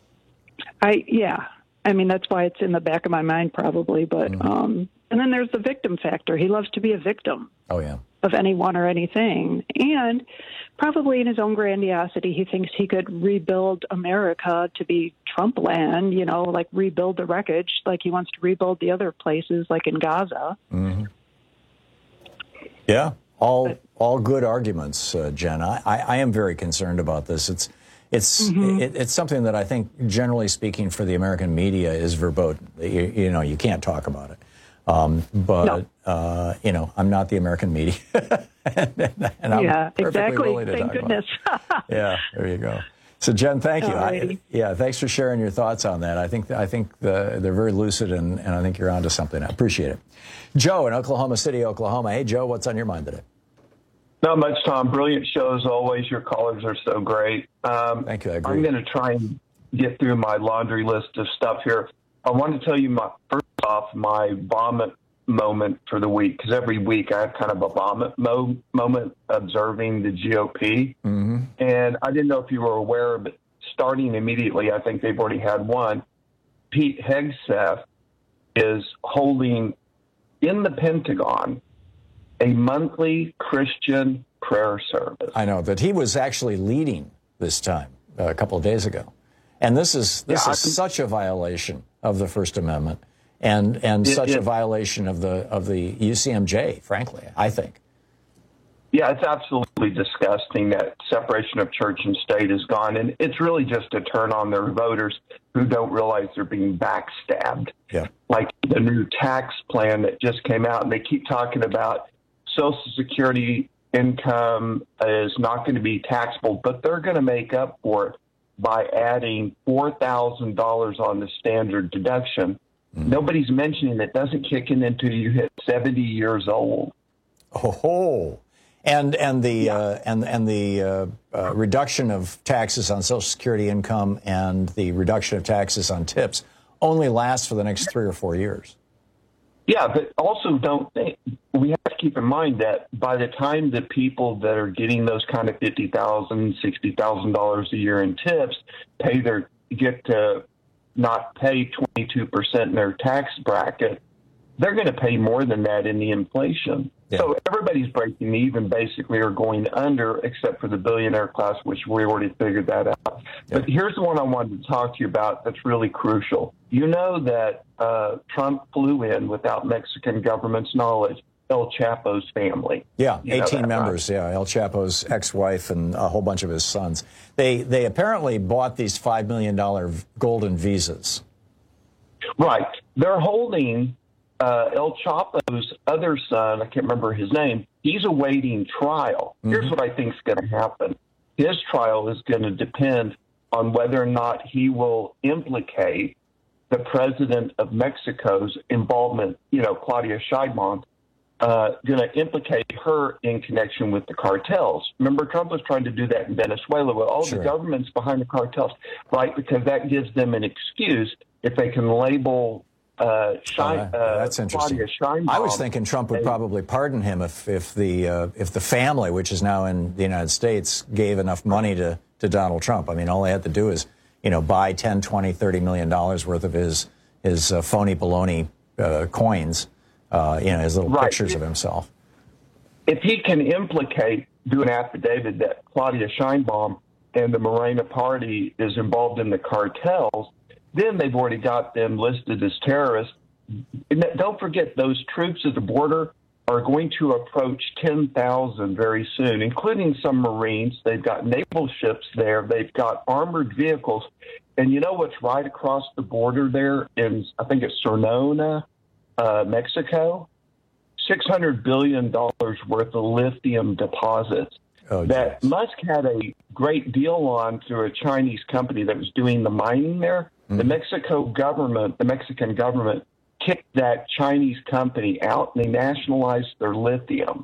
Yeah. I mean, that's why it's in the back of my mind probably. But and then there's the victim factor. He loves to be a victim. Oh, yeah. Of anyone or anything. And probably in his own grandiosity, he thinks he could rebuild America to be Trump land, like rebuild the wreckage, like he wants to rebuild the other places, like in Gaza. Mm-hmm. Yeah, all good arguments, Jen. I am very concerned about this. It's something that I think, generally speaking, for the American media is verboten. You can't talk about it. But I'm not the American media. and I'm exactly. Willing to Thank goodness. Yeah, there you go. So, Jen, thank you. Thanks for sharing your thoughts on that. I think they're very lucid, and I think you're onto something. I appreciate it. Joe in Oklahoma City, Oklahoma. Hey, Joe, what's on your mind today? Not much, Tom. Brilliant show as always. Your callers are so great. Thank you. I agree. I'm going to try and get through my laundry list of stuff here. I want to tell you my vomit moment for the week, because every week I have kind of a vomit moment observing the GOP. Mm-hmm. And I didn't know if you were aware, but starting immediately, I think they've already had one. Pete Hegseth is holding in the Pentagon a monthly Christian prayer service. I know that he was actually leading this time a couple of days ago. And this is such a violation of the First Amendment and such a violation of the UCMJ, frankly, I think. Yeah, it's absolutely disgusting that separation of church and state is gone. And it's really just to turn on their voters who don't realize they're being backstabbed. Yeah. Like the new tax plan that just came out, and they keep talking about Social Security income is not going to be taxable, but they're going to make up for it by adding $4,000 on the standard deduction. Nobody's mentioning it doesn't kick in until you hit 70 years old. Oh, and the reduction of taxes on Social Security income and the reduction of taxes on tips only lasts for the next 3 or 4 years. Yeah, but also we have to keep in mind that by the time the people that are getting those kind of $50,000, $60,000 a year in tips get to not pay 22% in their tax bracket, they're going to pay more than that in the inflation. Yeah. So everybody's breaking even, basically, or going under, except for the billionaire class, which we already figured that out. Yeah. But here's the one I wanted to talk to you about that's really crucial. You know that Trump flew in without Mexican government's knowledge El Chapo's family. Yeah, 18 members, right? Yeah, El Chapo's ex-wife and a whole bunch of his sons. They apparently bought these $5 million golden visas. Right. They're holding El Chapo's other son, I can't remember his name, he's awaiting trial. Mm-hmm. Here's what I think is going to happen. His trial is going to depend on whether or not he will implicate the president of Mexico's involvement, Claudia Sheinbaum, going to implicate her in connection with the cartels. Remember, Trump was trying to do that in Venezuela with all the governments behind the cartels, right? Because that gives them an excuse if they can label that's interesting. I was thinking Trump would probably pardon him if the family, which is now in the United States, gave enough money to Donald Trump. I mean, all they had to do is, buy $10, $20, $30 million worth of his phony baloney coins, his little pictures of himself. If he can do an affidavit that Claudia Sheinbaum and the Morena Party is involved in the cartels, then they've already got them listed as terrorists. And don't forget, those troops at the border are going to approach 10,000 very soon, including some Marines. They've got naval ships there. They've got armored vehicles. And you know what's right across the border there in, I think it's Sonora, Mexico? $600 billion worth of lithium deposits that Musk had a great deal on through a Chinese company that was doing the mining there. The Mexican government kicked that Chinese company out, and they nationalized their lithium.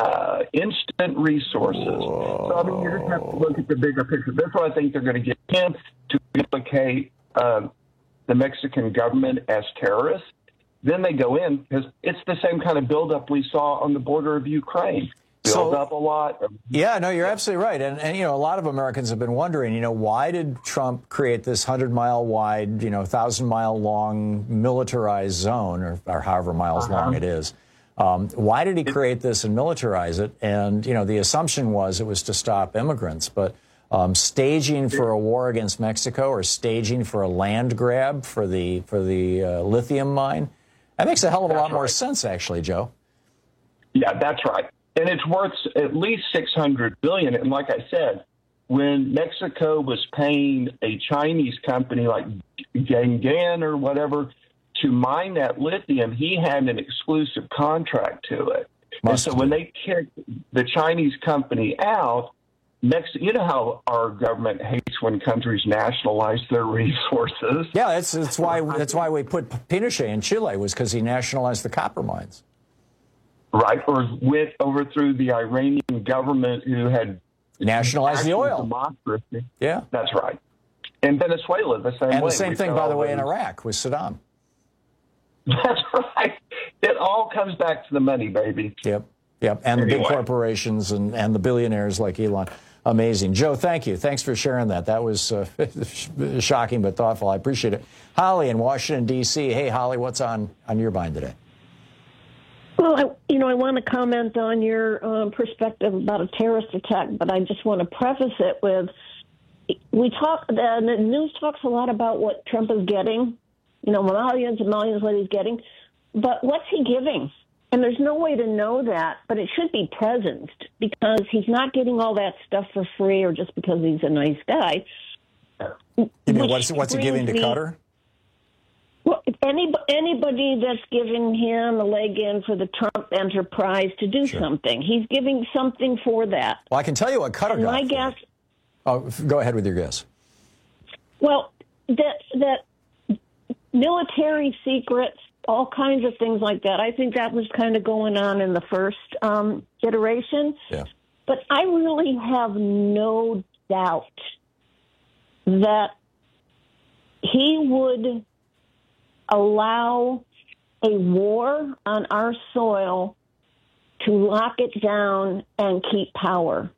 Instant resources. So, I mean, you just have to look at the bigger picture. That's why I think they're going to get him to implicate the Mexican government as terrorists. Then they go in, because it's the same kind of buildup we saw on the border of Ukraine. Build up a lot. Yeah, no, you're absolutely right. And a lot of Americans have been wondering, why did Trump create this 100-mile wide, 1,000-mile long militarized zone, or however miles long it is? Why did he create this and militarize it? And, the assumption was it was to stop immigrants. But staging for a war against Mexico or staging for a land grab for the lithium mine, that makes a hell of a lot more sense, actually, Joe. Yeah, that's right. And it's worth at least $600 billion. And like I said, when Mexico was paying a Chinese company like Gangan or whatever to mine that lithium, he had an exclusive contract to it. And so when they kicked the Chinese company out, you know how our government hates when countries nationalize their resources. Yeah, that's why we put Pinochet in Chile, was because he nationalized the copper mines. Right, or overthrew the Iranian government who had nationalized the oil. Democracy. Yeah, that's right. And Venezuela, the same way. And the same thing, by the way, in Iraq with Saddam. That's right. It all comes back to the money, baby. Yep. And the big corporations and the billionaires like Elon. Amazing. Joe, thank you. Thanks for sharing that. That was shocking but thoughtful. I appreciate it. Holly in Washington, D.C. Hey, Holly, what's on your mind today? Well, I want to comment on your perspective about a terrorist attack, but I just want to preface it with, the news talks a lot about what Trump is getting, millions and millions what he's getting, but what's he giving? And there's no way to know that, but it should be presenced because he's not getting all that stuff for free or just because he's a nice guy. You mean what's he giving to Qatar? Well, anybody that's giving him a leg in for the Trump enterprise to do something, he's giving something for that. Well, I can tell you what Qatar got. My guess. Oh, go ahead with your guess. Well, that military secrets, all kinds of things like that. I think that was kind of going on in the first iteration. Yeah. But I really have no doubt that he would allow a war on our soil to lock it down and keep power.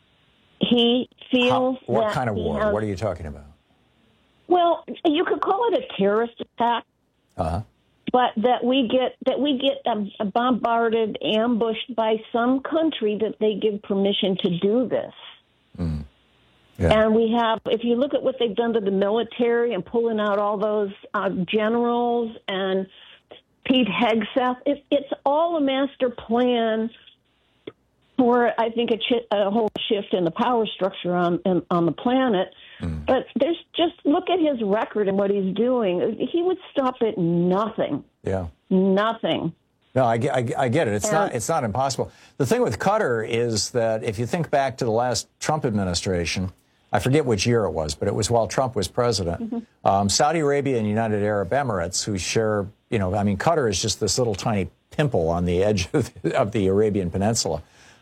He feels what that kind of war? What are you talking about? Well, you could call it a terrorist attack. Uh-huh. But that we get bombarded, ambushed by some country that they give permission to do this. Mm. Yeah. And we have, if you look at what they've done to the military and pulling out all those generals and Pete Hegseth, it's all a master plan for, I think, a whole shift in the power structure on the planet. Mm. But there's just look at his record and what he's doing. He would stop at nothing. Yeah. Nothing. No, I get it. It's not impossible. The thing with Qatar is that if you think back to the last Trump administration, I forget which year it was, but it was while Trump was president. Mm-hmm. Saudi Arabia and United Arab Emirates, who share, Qatar is just this little tiny pimple on the edge of the Arabian Peninsula.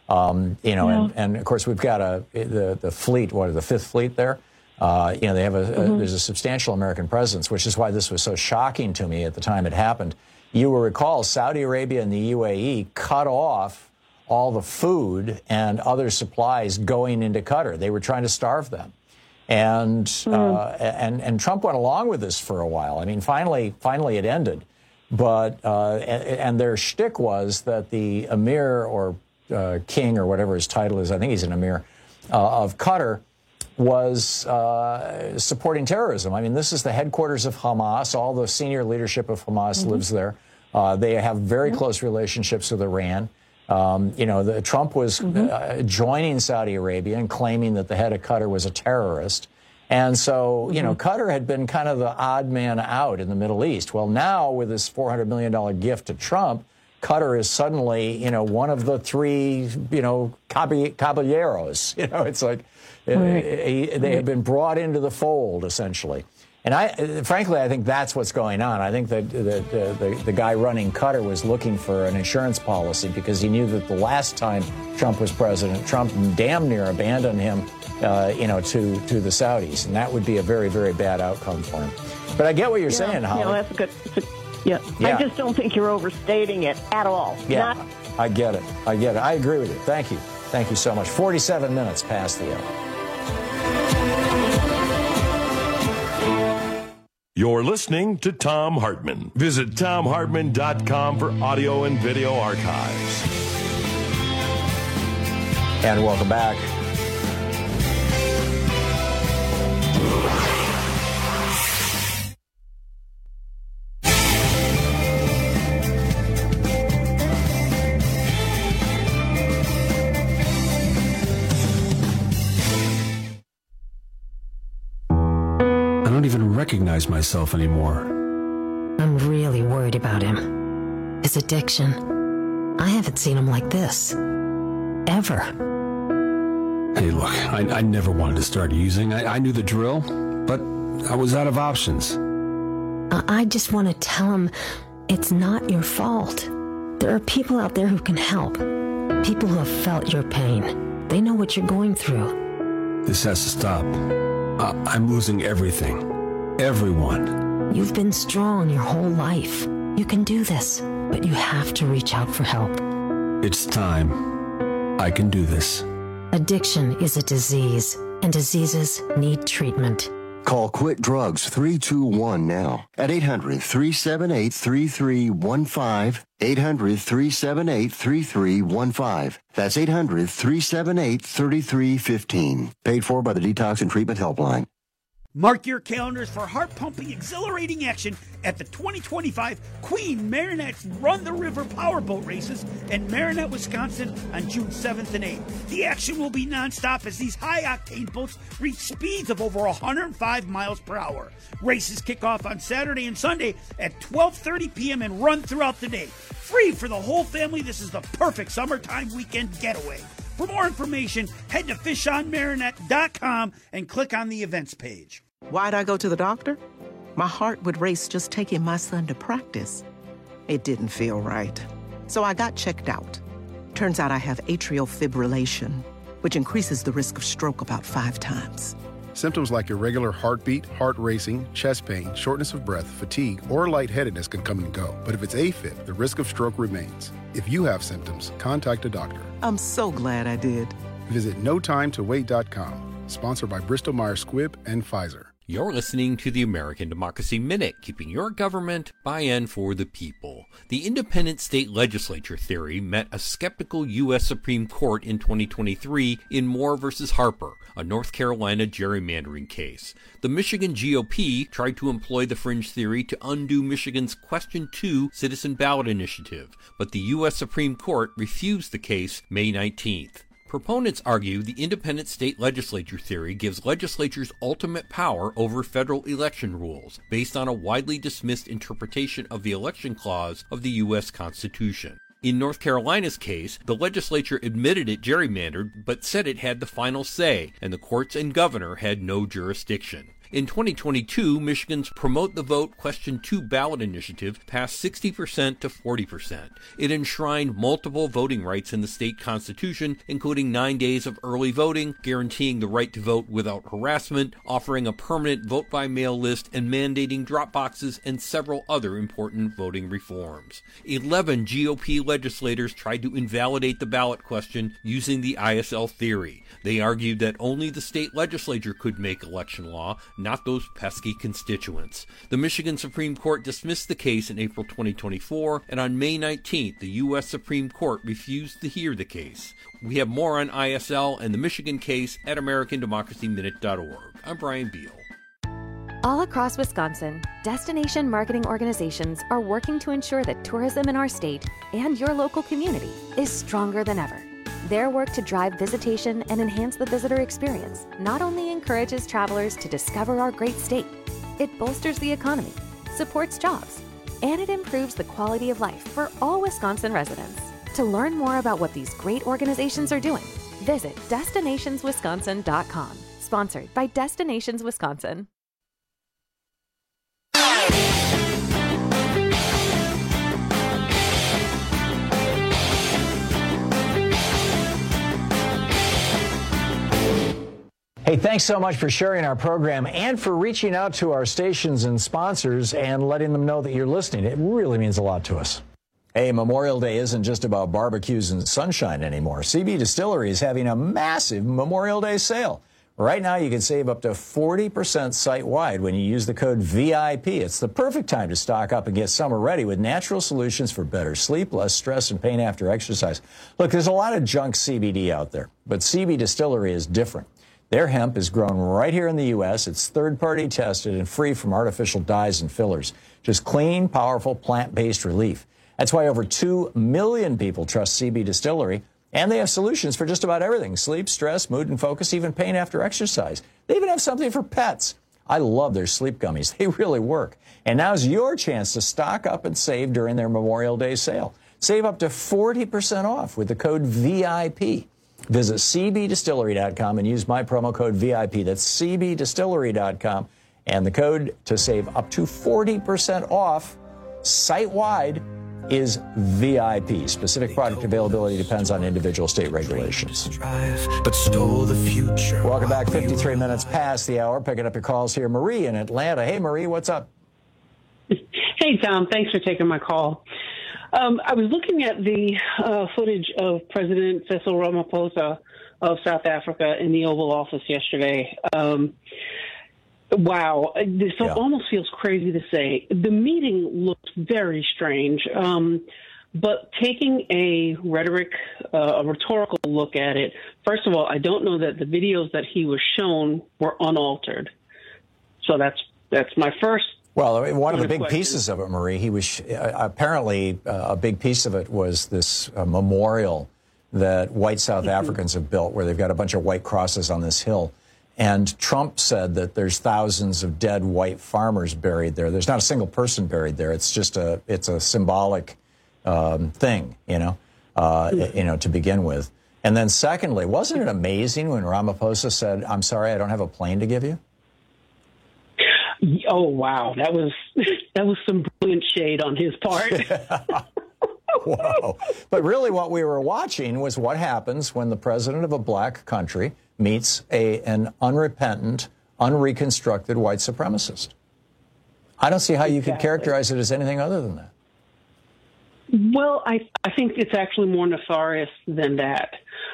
And of course we've got the fleet, the Fifth Fleet there. They have there's a substantial American presence, which is why this was so shocking to me at the time it happened. You will recall Saudi Arabia and the UAE cut off all the food and other supplies going into Qatar. They were trying to starve them. And Trump went along with this for a while. I mean, finally it ended. But and their shtick was that the emir or king or whatever his title is, I think he's an emir, of Qatar, was supporting terrorism. I mean, this is the headquarters of Hamas. All the senior leadership of Hamas lives there. They have very close relationships with Iran. Trump was joining Saudi Arabia and claiming that the head of Qatar was a terrorist. And so, Qatar had been kind of the odd man out in the Middle East. Well, now with this $400 million gift to Trump, Qatar is suddenly, one of the three, caballeros. It's like they have been brought into the fold, essentially. And frankly, I think that's what's going on. I think that the guy running Qatar was looking for an insurance policy because he knew that the last time Trump was president, Trump damn near abandoned him, to the Saudis. And that would be a very, very bad outcome for him. But I get what you're saying, Holly. That's a good... Yeah. I just don't think you're overstating it at all. Yeah, I get it. I agree with you. Thank you. Thank you so much. 47 minutes past the hour. You're listening to Thom Hartmann. Visit ThomHartmann.com for audio and video archives. And welcome back. I don't even recognize myself anymore. I'm really worried about him. His addiction. I haven't seen him like this. Ever. Hey, look, I never wanted to start using. I knew the drill, but I was out of options. I just want to tell him it's not your fault. There are people out there who can help. People who have felt your pain. They know what you're going through. This has to stop. I'm losing everything. Everyone. You've been strong your whole life. You can do this, but you have to reach out for help. It's time. I can do this. Addiction is a disease, and diseases need treatment. Call Quit Drugs 321 now at 800-378-3315. 800-378-3315. That's 800-378-3315. Paid for by the Detox and Treatment Helpline. Mark your calendars for heart-pumping, exhilarating action at the 2025 Queen Marinette's Run the River Powerboat Races in Marinette, Wisconsin on June 7th and 8th. The action will be nonstop as these high-octane boats reach speeds of over 105 miles per hour. Races kick off on Saturday and Sunday at 12:30 p.m. and run throughout the day. Free for the whole family, this is the perfect summertime weekend getaway. For more information, head to fishonmarinette.com and click on the events page. Why'd I go to the doctor? My heart would race just taking my son to practice. It didn't feel right. So I got checked out. Turns out I have atrial fibrillation, which increases the risk of stroke about 5 times. Symptoms like irregular heartbeat, heart racing, chest pain, shortness of breath, fatigue, or lightheadedness can come and go. But if it's AFib, the risk of stroke remains. If you have symptoms, contact a doctor. I'm so glad I did. Visit notimetowait.com. Sponsored by Bristol-Myers Squibb and Pfizer. You're listening to the American Democracy Minute, keeping your government by and for the people. The independent state legislature theory met a skeptical U.S. Supreme Court in 2023 in Moore v. Harper, a North Carolina gerrymandering case. The Michigan GOP tried to employ the fringe theory to undo Michigan's Question 2 citizen ballot initiative, but the U.S. Supreme Court refused the case May 19th. Proponents argue the independent state legislature theory gives legislatures ultimate power over federal election rules, based on a widely dismissed interpretation of the election clause of the U.S. Constitution. In North Carolina's case, the legislature admitted it gerrymandered, but said it had the final say, and the courts and governor had no jurisdiction. In 2022, Michigan's Promote the Vote Question 2 ballot initiative passed 60% to 40%. It enshrined multiple voting rights in the state constitution, including 9 days of early voting, guaranteeing the right to vote without harassment, offering a permanent vote-by-mail list, and mandating drop boxes and several other important voting reforms. 11 GOP legislators tried to invalidate the ballot question using the ISL theory. They argued that only the state legislature could make election law, not those pesky constituents. The Michigan Supreme Court dismissed the case in April 2024, and on May 19th, the U.S. Supreme Court refused to hear the case. We have more on ISL and the Michigan case at AmericanDemocracyMinute.org. I'm Brian Beal. All across Wisconsin, destination marketing organizations are working to ensure that tourism in our state and your local community is stronger than ever. Their work to drive visitation and enhance the visitor experience not only encourages travelers to discover our great state, it bolsters the economy, supports jobs, and it improves the quality of life for all Wisconsin residents. To learn more about what these great organizations are doing, visit destinationswisconsin.com. Sponsored by Destinations Wisconsin. Hey, thanks so much for sharing our program and for reaching out to our stations and sponsors and letting them know that you're listening. It really means a lot to us. Hey, Memorial Day isn't just about barbecues and sunshine anymore. CB Distillery is having a massive Memorial Day sale. Right now, you can save up to 40% site-wide when you use the code VIP. It's the perfect time to stock up and get summer ready with natural solutions for better sleep, less stress, and pain after exercise. Look, there's a lot of junk CBD out there, but CB Distillery is different. Their hemp is grown right here in the U.S. It's third-party tested and free from artificial dyes and fillers. Just clean, powerful, plant-based relief. That's why over 2 million people trust CB Distillery. And they have solutions for just about everything. Sleep, stress, mood and focus, even pain after exercise. They even have something for pets. I love their sleep gummies. They really work. And now's your chance to stock up and save during their Memorial Day sale. Save up to 40% off with the code VIP. Visit cbdistillery.com and use my promo code VIP. That's cbdistillery.com. And the code to save up to 40% off site-wide is VIP. Specific product availability depends on individual state regulations. Welcome back. 53 minutes past the hour. Picking up your calls here. Marie in Atlanta. Hey, Marie, what's up? Hey, Tom. Thanks for taking my call. I was looking at the footage of President Cyril Ramaphosa of South Africa in the Oval Office yesterday. Wow. This almost feels crazy to say. The meeting looked very strange. But taking a rhetorical look at it, first of all, I don't know that the videos that he was shown were unaltered. So that's my first. Well, one of the big pieces of it, Marie, he was apparently a big piece of it was this memorial that white South Africans have built, where they've got a bunch of white crosses on this hill. And Trump said that there's thousands of dead white farmers buried there. There's not a single person buried there. It's just it's a symbolic thing, to begin with. And then secondly, wasn't it amazing when Ramaphosa said, "I'm sorry, I don't have a plane to give you"? Oh, wow. That was some brilliant shade on his part. Whoa. But really what we were watching was what happens when the president of a black country meets an unrepentant, unreconstructed white supremacist. I don't see how you could characterize it as anything other than that. Well, I think it's actually more nefarious than that,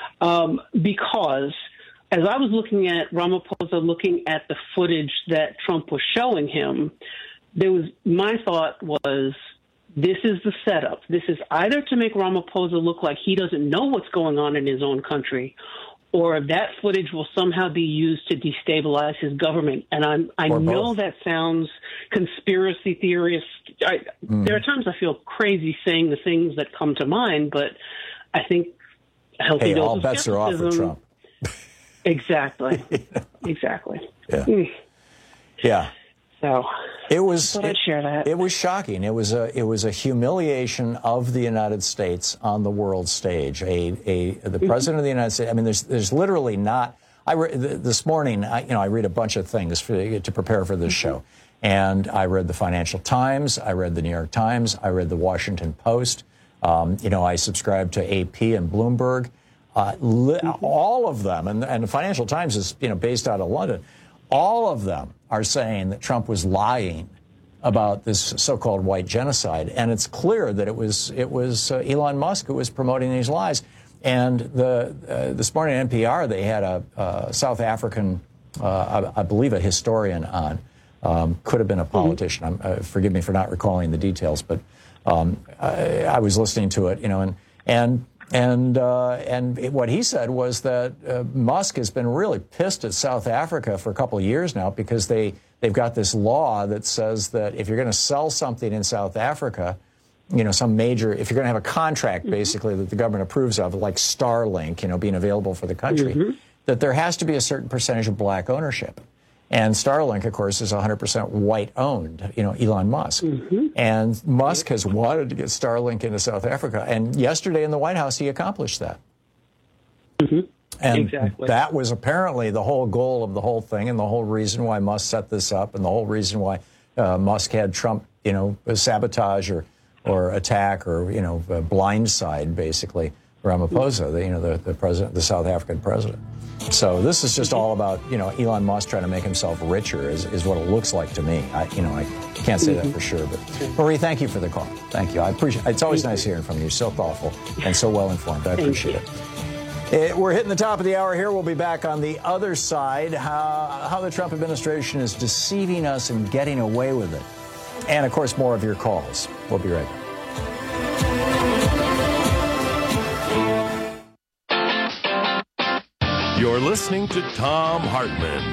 because as I was looking at Ramaphosa, looking at the footage that Trump was showing him, my thought was, this is the setup. This is either to make Ramaphosa look like he doesn't know what's going on in his own country, or that footage will somehow be used to destabilize his government. And I know that sounds conspiracy theorist. There are times I feel crazy saying the things that come to mind, but I think healthy dose all of bets are off with Trump. Exactly. Exactly. Yeah. Yeah. So it was. I'd share that. It was shocking. It was a humiliation of the United States on the world stage. The president of the United States. I mean, there's literally not. This morning, I read a bunch of things to prepare for this show, and I read the Financial Times, I read the New York Times, I read the Washington Post. I subscribe to AP and Bloomberg. All of them, and the Financial Times is based out of London. All of them are saying that Trump was lying about this so-called white genocide, and it's clear that it was Elon Musk who was promoting these lies. And this morning at NPR, they had a South African, I believe, a historian on. Could have been a politician. Forgive me for not recalling the details, but I was listening to it, and what he said was that Musk has been really pissed at South Africa for a couple of years now because they've got this law that says that if you're going to sell something in South Africa, some major, if you're going to have a contract basically that the government approves of, like Starlink, being available for the country, that there has to be a certain percentage of black ownership. And Starlink, of course, is 100% white-owned, Elon Musk. And Musk has wanted to get Starlink into South Africa. And yesterday in the White House, he accomplished that. And that was apparently the whole goal of the whole thing and the whole reason why Musk set this up and the whole reason why Musk had Trump, sabotage or attack or, blindside, basically, Ramaphosa, the president, the South African president. So this is just all about, Elon Musk trying to make himself richer is what it looks like to me. I can't say that for sure. But Marie, thank you for the call. Thank you. I appreciate it. It's always nice hearing from you. So thoughtful and so well informed. I appreciate it. We're hitting the top of the hour here. We'll be back on the other side, how the Trump administration is deceiving us and getting away with it. And, of course, more of your calls. We'll be right back. You're listening to Thom Hartmann.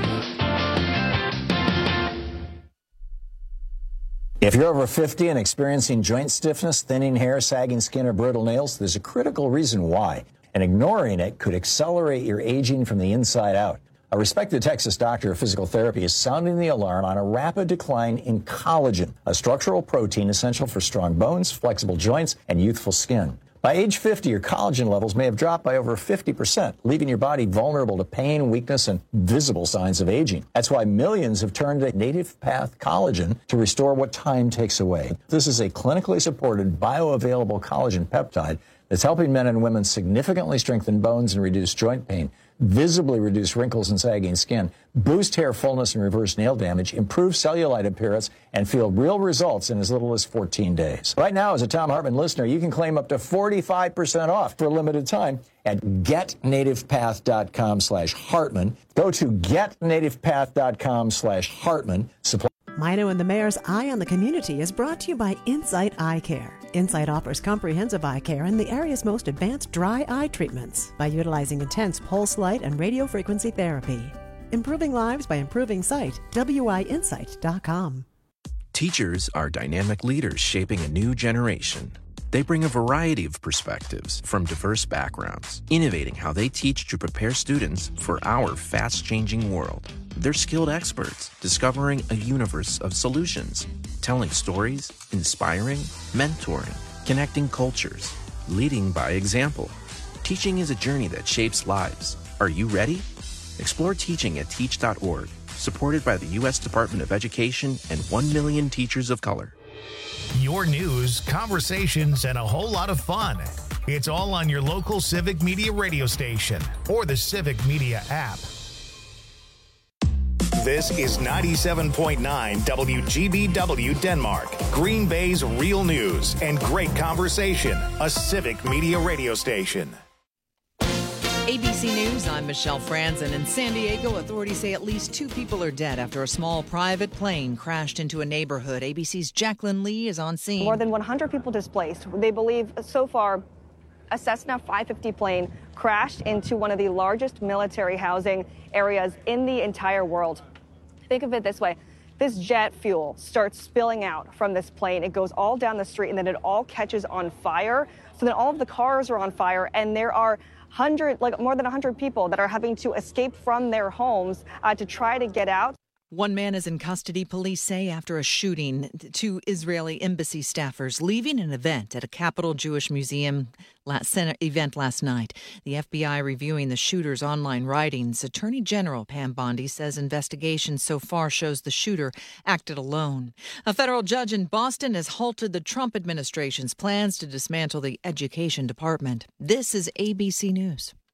If you're over 50 and experiencing joint stiffness, thinning hair, sagging skin, or brittle nails, there's a critical reason why. And ignoring it could accelerate your aging from the inside out. A respected Texas doctor of physical therapy is sounding the alarm on a rapid decline in collagen, a structural protein essential for strong bones, flexible joints, and youthful skin. By age 50, your collagen levels may have dropped by over 50%, leaving your body vulnerable to pain, weakness, and visible signs of aging. That's why millions have turned to Native Path Collagen to restore what time takes away. This is a clinically supported, bioavailable collagen peptide that's helping men and women significantly strengthen bones and reduce joint pain. visibly reduce wrinkles and sagging skin, boost hair fullness and reverse nail damage, improve cellulite appearance, and feel real results in as little as 14 days. Right now, as a Thom Hartmann listener, you can claim up to 45% off for a limited time at getnativepath.com/Hartmann. Go to getnativepath.com/Hartmann. Mino and the Mayor's Eye on the Community is brought to you by Insight Eye Care. Insight offers comprehensive eye care and the area's most advanced dry eye treatments by utilizing intense pulse light and radiofrequency therapy. Improving lives by improving sight. WIinsight.com. Teachers are dynamic leaders shaping a new generation. They bring a variety of perspectives from diverse backgrounds, innovating how they teach to prepare students for our fast-changing world. They're skilled experts, discovering a universe of solutions, telling stories, inspiring, mentoring, connecting cultures, leading by example. Teaching is a journey that shapes lives. Are you ready? Explore teaching at teach.org, supported by the U.S. Department of Education and 1 million teachers of color. Your news, conversations, and a whole lot of fun. It's all on your local Civic Media radio station or the Civic Media app. This is 97.9 WGBW Denmark, Green Bay's real news and great conversation, a Civic Media radio station. ABC News, I'm Michelle Franzen. In San Diego, authorities say at least 2 people are dead after a small private plane crashed into a neighborhood. ABC's Jacqueline Lee is on scene. More than 100 people displaced. They believe so far a Cessna 550 plane crashed into one of the largest military housing areas in the entire world. Think of it this way. This jet fuel starts spilling out from this plane. It goes all down the street, and then it all catches on fire. So then all of the cars are on fire, and there are more than 100 people that are having to escape from their homes to try to get out. One man is in custody, police say, after a shooting. 2 Israeli embassy staffers leaving an event at a Capital Jewish Museum event last night. The FBI reviewing the shooter's online writings. Attorney General Pam Bondi says investigation so far shows the shooter acted alone. A federal judge in Boston has halted the Trump administration's plans to dismantle the education department. This is ABC News.